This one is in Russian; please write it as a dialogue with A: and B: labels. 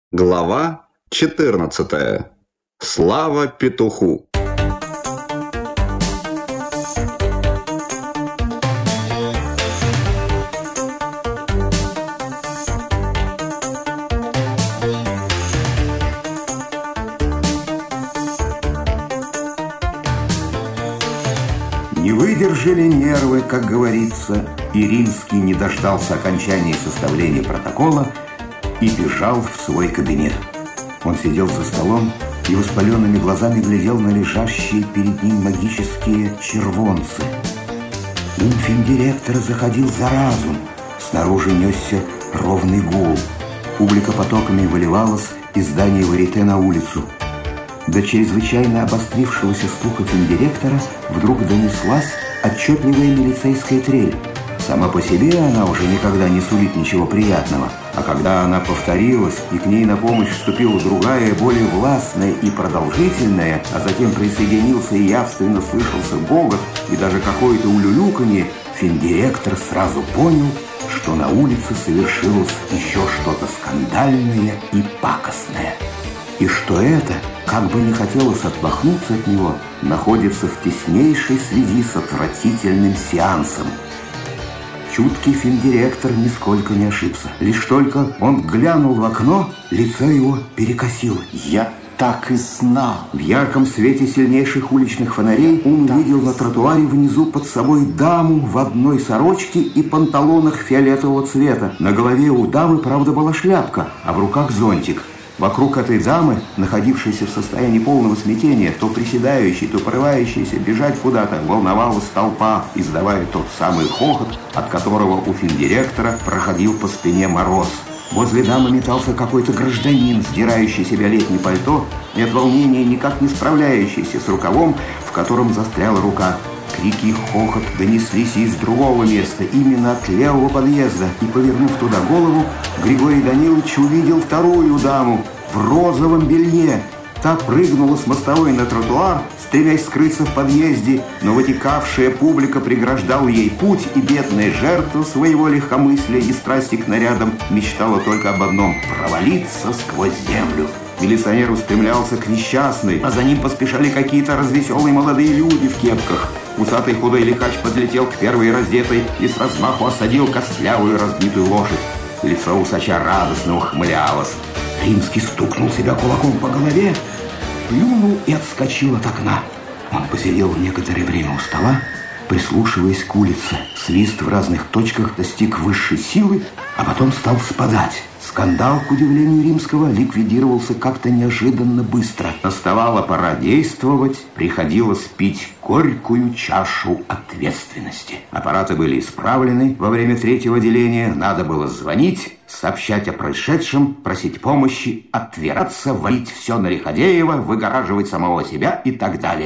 A: Глава 14. Слава петуху.
B: Не выдержали нервы, как говорится, и Римский не дождался окончания составления протокола и бежал в свой кабинет. Он сидел за столом и воспаленными глазами глядел на лежащие перед ним магические червонцы. Ум финдиректора заходил за разум. Снаружи несся ровный гул. Публика потоками выливалась из здания Варьете на улицу. До чрезвычайно обострившегося слуха финдиректора вдруг донеслась отчетливая милицейская трель. Сама по себе она уже никогда не сулит ничего приятного. А когда она повторилась, и к ней на помощь вступила другая, более властная и продолжительная, а затем присоединился и явственно слышался гогот и даже какое-то улюлюканье, финдиректор сразу понял, что на улице совершилось еще что-то скандальное и пакостное. И что это, как бы не хотелось отмахнуться от него, находится в теснейшей связи с отвратительным сеансом. Чуткий финдиректор нисколько не ошибся. Лишь только он глянул в окно, лицо его перекосило.
C: Я так и знал.
B: В ярком свете сильнейших уличных фонарей он увидел на тротуаре внизу под собой даму в одной сорочке и панталонах фиолетового цвета. На голове у дамы, правда, была шляпка, а в руках зонтик. Вокруг этой дамы, находившейся в состоянии полного смятения, то приседающей, то порывающейся бежать куда-то, волновалась толпа, издавая тот самый хохот, от которого у финдиректора проходил по спине мороз. Возле дамы метался какой-то гражданин, сдирающий себя летнее пальто и от волнения никак не справляющийся с рукавом, в котором застряла рука. Крики и хохот донеслись из другого места, именно от левого подъезда. И, повернув туда голову, Григорий Данилович увидел вторую даму в розовом белье. Та прыгнула с мостовой на тротуар, стремясь скрыться в подъезде, но вытекавшая публика преграждала ей путь, и бедная жертва своего легкомыслия и страсти к нарядам мечтала только об одном – провалиться сквозь землю. Милиционер устремлялся к несчастной, а за ним поспешали какие-то развеселые молодые люди в кепках. Усатый худой лихач подлетел к первой раздетой и с размаху осадил костлявую разбитую лошадь. Лицо усача радостно ухмылялось. Римский стукнул себя кулаком по голове, плюнул и отскочил от окна. Он посидел некоторое время у стола, прислушиваясь к улице. Свист в разных точках достиг высшей силы, а потом стал спадать. Скандал, к удивлению Римского, ликвидировался как-то неожиданно быстро. Наставала пора действовать, приходилось пить горькую чашу ответственности. Аппараты были исправлены во время третьего деления, надо было звонить, сообщать о происшедшем, просить помощи, отвираться, валить все на Лиходеева, выгораживать самого себя и так далее.